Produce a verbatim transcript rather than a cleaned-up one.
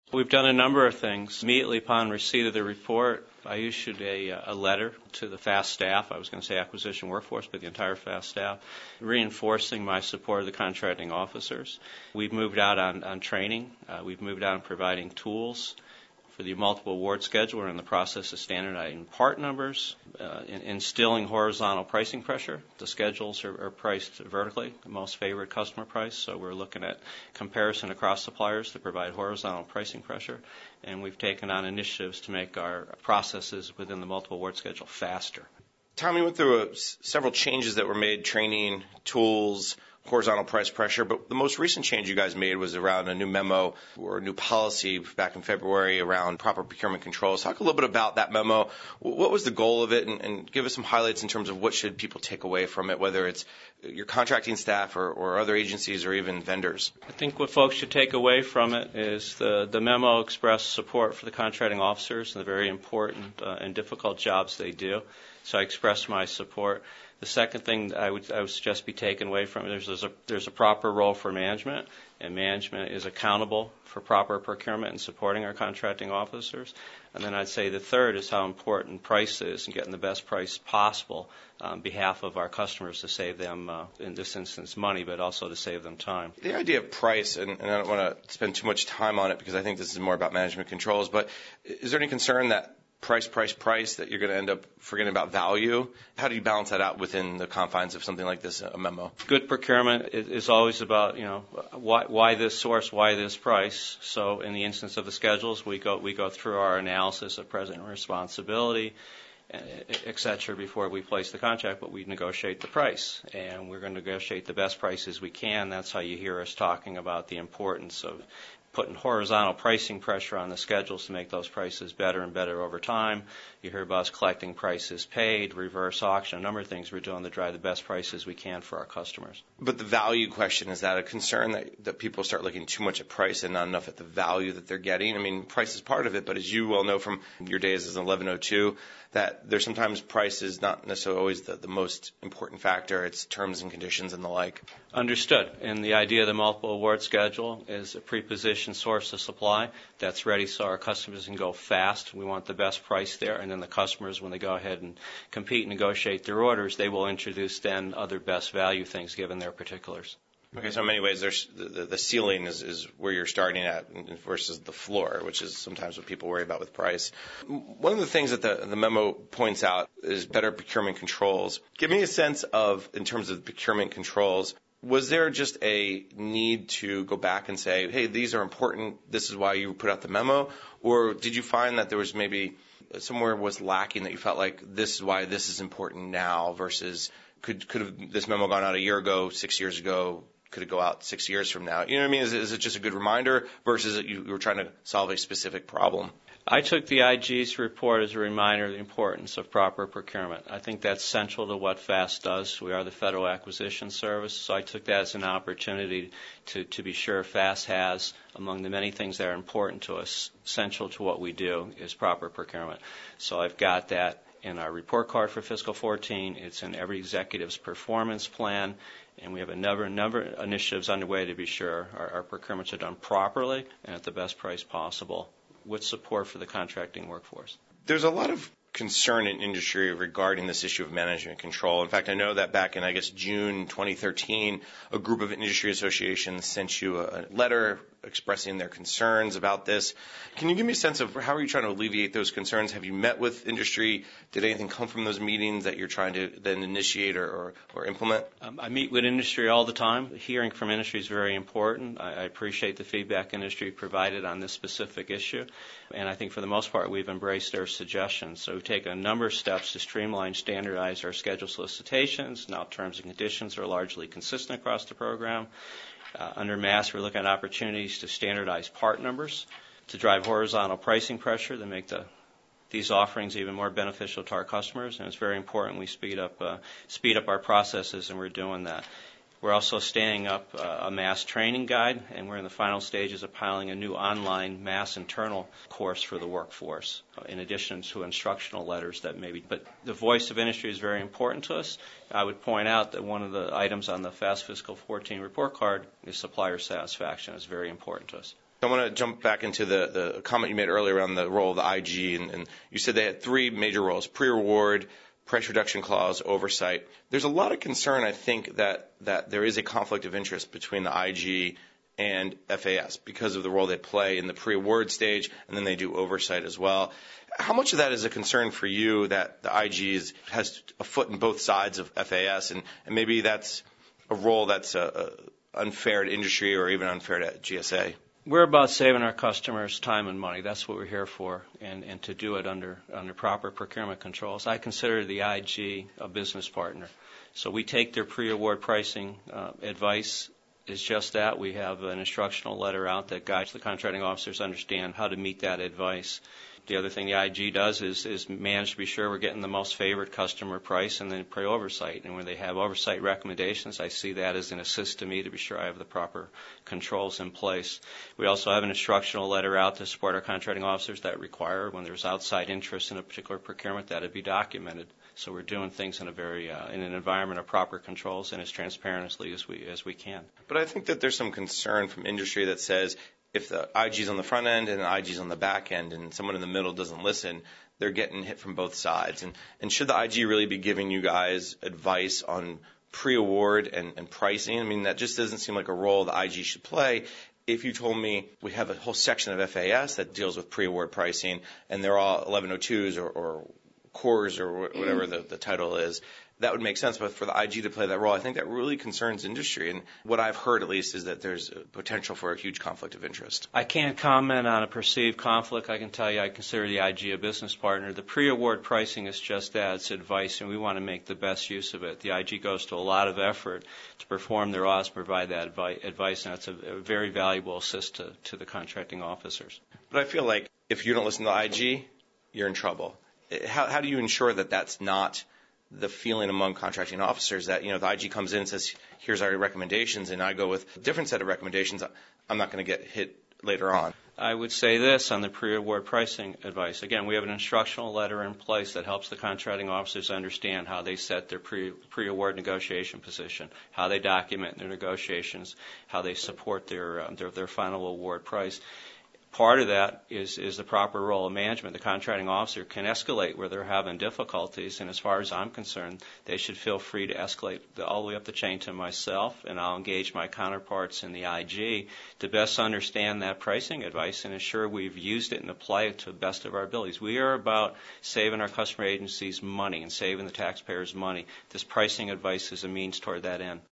We've done a number of things. Immediately upon receipt of the report, I issued a, a letter to the FAST staff, I was going to say acquisition workforce, but the entire FAST staff, reinforcing my support of the contracting officers. We've moved out on, on training. Uh, we've moved out on providing tools for the multiple award schedule. We're in the process of standardizing part numbers, uh, in, instilling horizontal pricing pressure. The schedules are, are priced vertically, the most favored customer price, so we're looking at comparison across suppliers to provide horizontal pricing pressure. And we've taken on initiatives to make our processes within the multiple award schedule faster. Tom, you went through a, several changes that were made, training, tools, horizontal price pressure, but the most recent change you guys made was around a new memo or a new policy back in February around proper procurement controls. Talk a little bit about that memo. What was the goal of it, and, and give us some highlights in terms of what should people take away from it, whether it's your contracting staff or, or other agencies or even vendors. I think what folks should take away from it is the, the memo expressed support for the contracting officers and the very important uh, and difficult jobs they do. So I expressed my support. The second thing I would, I would suggest be taken away from it is there's a, there's a proper role for management, and management is accountable for proper procurement and supporting our contracting officers. And then I'd say the third is how important price is and getting the best price possible on behalf of our customers to save them, uh, in this instance, money, but also to save them time. The idea of price, and, and I don't want to spend too much time on it because I think this is more about management controls, but is there any concern that price, price, price, that you're going to end up forgetting about value? How do you balance that out within the confines of something like this, a memo? Good procurement is always about, you know, why, why this source, why this price. So in the instance of the schedules, we go we go through our analysis of present responsibility, et cetera, before we place the contract, but we negotiate the price. And we're going to negotiate the best prices we can. That's how you hear us talking about the importance of putting horizontal pricing pressure on the schedules to make those prices better and better over time. You hear about us collecting prices paid, reverse auction, a number of things we're doing to drive the best prices we can for our customers. But the value question, is that a concern that, that people start looking too much at price and not enough at the value that they're getting? I mean, price is part of it, but as you well know from your days as an eleven oh two, that there's sometimes price is not necessarily always the, the most important factor. It's terms and conditions and the like. Understood. And the idea of the multiple award schedule is a pre-positioned source of supply that's ready so our customers can go fast. We want the best price there, and then the customers, when they go ahead and compete and negotiate their orders, they will introduce then other best value things given their particulars. Okay, so in many ways, there's the, the ceiling is, is where you're starting at versus the floor, which is sometimes what people worry about with price. One of the things that the, the memo points out is better procurement controls. Give me a sense of, in terms of procurement controls, was there just a need to go back and say, hey, these are important, this is why you put out the memo? Or did you find that there was maybe somewhere was lacking that you felt like this is why this is important now versus could could have this memo gone out a year ago, six years ago? Could it go out six years from now? You know what I mean? Is it, is it just a good reminder versus that you, you were trying to solve a specific problem? I took the I G's report as a reminder of the importance of proper procurement. I think that's central to what FAST does. We are the Federal Acquisition Service, so I took that as an opportunity to, to be sure FAST has, among the many things that are important to us, central to what we do is proper procurement. So I've got that in our report card for fiscal fourteen. It's in every executive's performance plan. And we have a number, number of initiatives underway to be sure our, our procurements are done properly and at the best price possible with support for the contracting workforce. There's a lot of concern in industry regarding this issue of management control. In fact, I know that back in, I guess, June twenty thirteen, a group of industry associations sent you a letter expressing their concerns about this. Can you give me a sense of how are you trying to alleviate those concerns? Have you met with industry? Did anything come from those meetings that you're trying to then initiate or, or, or implement? Um, I meet with industry all the time. Hearing from industry is very important. I, I appreciate the feedback industry provided on this specific issue. And I think for the most part, we've embraced their suggestions. So we've taken a number of steps to streamline, standardize our schedule solicitations. Now terms and conditions are largely consistent across the program. Uh, under MASS, we're looking at opportunities to standardize part numbers, to drive horizontal pricing pressure, to make the these offerings even more beneficial to our customers. And it's very important we speed up uh, speed up our processes, and we're doing that. We're also standing up uh, a MASS training guide, and we're in the final stages of piloting a new online MASS internal course for the workforce, uh, in addition to instructional letters that maybe. But the voice of industry is very important to us. I would point out that one of the items on the FAST Fiscal fourteen report card is supplier satisfaction. It's very important to us. I want to jump back into the, the comment you made earlier around the role of the I G, and, and you said they had three major roles: pre-award, price reduction clause, oversight. There's a lot of concern, I think, that, that there is a conflict of interest between the I G and F A S because of the role they play in the pre-award stage, and then they do oversight as well. How much of that is a concern for you that the I G is, has a foot in both sides of F A S, and, and maybe that's a role that's uh, unfair to industry or even unfair to G S A? We're about saving our customers time and money. That's what we're here for, and, and to do it under, under proper procurement controls. I consider the I G a business partner. So we take their pre-award pricing uh, advice. Is just that. We have an instructional letter out that guides the contracting officers understand how to meet that advice. The other thing the I G does is, is manage to be sure we're getting the most favored customer price and then pre-oversight. And when they have oversight recommendations, I see that as an assist to me to be sure I have the proper controls in place. We also have an instructional letter out to support our contracting officers that require when there's outside interest in a particular procurement that it be documented. So we're doing things in a very uh, in an environment of proper controls and as transparently as we as we can. But I think that there's some concern from industry that says if the I G's on the front end and the I G's on the back end and someone in the middle doesn't listen, they're getting hit from both sides. And and should the I G really be giving you guys advice on pre-award and, and pricing? I mean, that just doesn't seem like a role the I G should play. If you told me we have a whole section of F A S that deals with pre-award pricing and they're all eleven oh twos or, or cores or whatever the, the title is, that would make sense. But for the I G to play that role, I think that really concerns industry. And what I've heard, at least, is that there's a potential for a huge conflict of interest. I can't comment on a perceived conflict. I can tell you I consider the I G a business partner. The pre-award pricing is just that. It's advice, and we want to make the best use of it. The I G goes to a lot of effort to perform their audits, provide that advice, and it's a, a very valuable assist to, to the contracting officers. But I feel like if you don't listen to the I G, you're in trouble. How, how do you ensure that that's not the feeling among contracting officers that, you know, the I G comes in and says, here's our recommendations, and I go with a different set of recommendations, I'm not going to get hit later on? I would say this on the pre-award pricing advice. Again, we have an instructional letter in place that helps the contracting officers understand how they set their pre, pre-award negotiation position, how they document their negotiations, how they support their, uh, their, their final award price. Part of that is, is the proper role of management. The contracting officer can escalate where they're having difficulties, and as far as I'm concerned, they should feel free to escalate the, all the way up the chain to myself, and I'll engage my counterparts in the I G to best understand that pricing advice and ensure we've used it and applied it to the best of our abilities. We are about saving our customer agencies money and saving the taxpayers money. This pricing advice is a means toward that end.